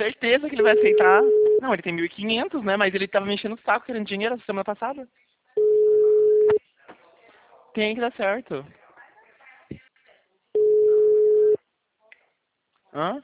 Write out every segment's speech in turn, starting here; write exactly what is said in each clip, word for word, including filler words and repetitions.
certeza que ele vai aceitar. Não, ele tem mil e quinhentos, né? Mas ele tava me enchendo o saco querendo dinheiro essa semana passada. Tem que dar certo. Hã?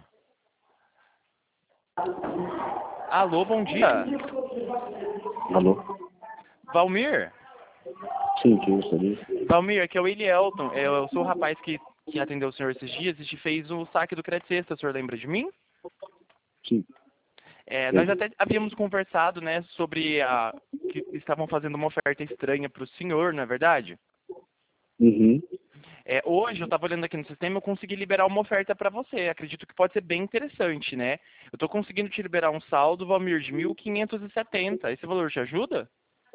Alô, bom dia. Alô? Valmir? Sim, quem gostaria? Valmir, aqui é o Elielton. Eu sou o rapaz que, que atendeu o senhor esses dias e te fez o saque do Crédito Sexta. O senhor lembra de mim? Sim. É, nós Lembro. até havíamos conversado, né, sobre a que estavam fazendo uma oferta estranha para o senhor, não é verdade? Uhum. É, hoje eu estava olhando aqui no sistema, eu consegui liberar uma oferta para você. Acredito que pode ser bem interessante, né? Eu estou conseguindo te liberar um saldo, Valmir, de mil quinhentos e setenta. Esse valor te ajuda?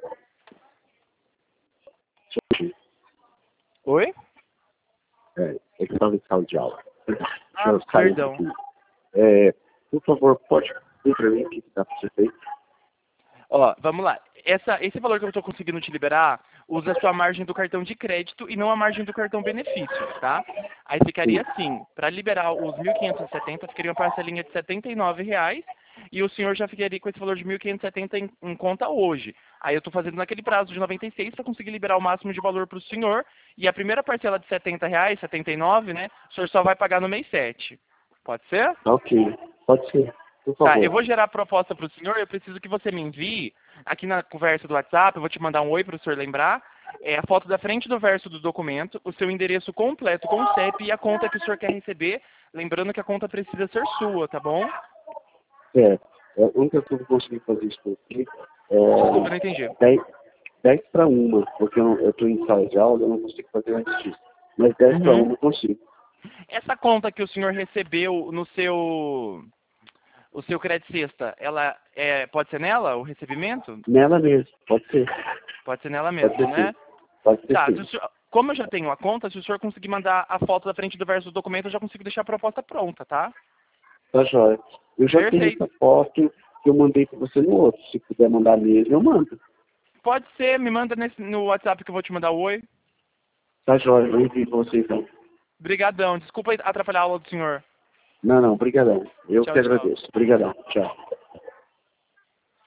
Oi? É, é que eu estava em sala de aula. Deixa Ah, eu sair um perdão. pouquinho. É, por favor, pode dizer para mim o que dá para ser feito? Ó, vamos lá. Essa, esse valor que eu estou conseguindo te liberar, usa a sua margem do cartão de crédito e não a margem do cartão benefício, tá? Aí Sim. ficaria assim, para liberar os mil quinhentos e setenta, ficaria uma parcelinha de setenta e nove reais e o senhor já ficaria com esse valor de mil quinhentos e setenta em, em conta hoje. Aí eu estou fazendo naquele prazo de noventa e seis para conseguir liberar o máximo de valor para o senhor e a primeira parcela de setenta reais, setenta e nove, né, o senhor só vai pagar no mês sete. Pode ser? Tá ok. Pode ser. Por Tá, eu favor. vou gerar a proposta para o senhor, eu preciso que você me envie, aqui na conversa do WhatsApp, eu vou te mandar um oi para o senhor lembrar, é a foto da frente do verso do documento, o seu endereço completo com o C E P e a conta que o senhor quer receber, lembrando que a conta precisa ser sua, tá bom? É, é, a única coisa que eu consegui fazer isso aqui Desculpa, não é entendi. dez dez para uma, porque eu estou em sala de aula, eu não consigo fazer antes disso. Mas dez para Uhum. uma eu consigo. Essa conta que o senhor recebeu no seu, o seu crédito sexta, ela é, pode ser nela, o recebimento? Nela mesmo. Pode ser. Pode ser nela Pode mesmo, ser sim. né? Pode ser Tá, se o sim. senhor- como eu já tenho a conta, se o senhor conseguir mandar a foto da frente do verso do documento, eu já consigo deixar a proposta pronta, tá? Tá joia. Eu já tenho Perfeito. essa foto que eu mandei para você no outro. Se puder mandar mesmo, eu mando. Pode ser, me manda nesse, no WhatsApp que eu vou te mandar o oi. Tá joia. Eu envio para você então. Brigadão, desculpa atrapalhar a aula do senhor. Não, não. Obrigadão. Eu Tchau, que tchau. agradeço. Obrigadão. Tchau.